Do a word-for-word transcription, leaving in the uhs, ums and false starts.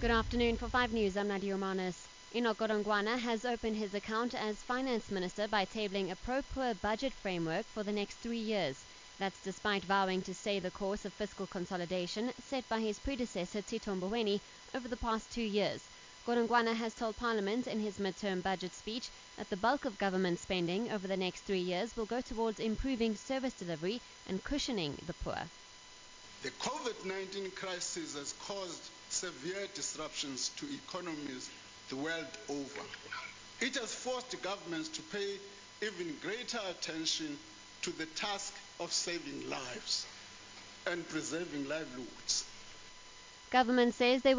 Good afternoon. For five News, I'm Nadia Manas. Enoch Godongwana has opened his account as finance minister by tabling a pro-poor budget framework for the next three years. That's despite vowing to stay the course of fiscal consolidation set by his predecessor Tito Mboweni over the past two years. Godongwana has told Parliament in his midterm budget speech that the bulk of government spending over the next three years will go towards improving service delivery and cushioning the poor. The COVID nineteen crisis has caused severe disruptions to economies the world over. It has forced governments to pay even greater attention to the task of saving lives and preserving livelihoods. Government says they will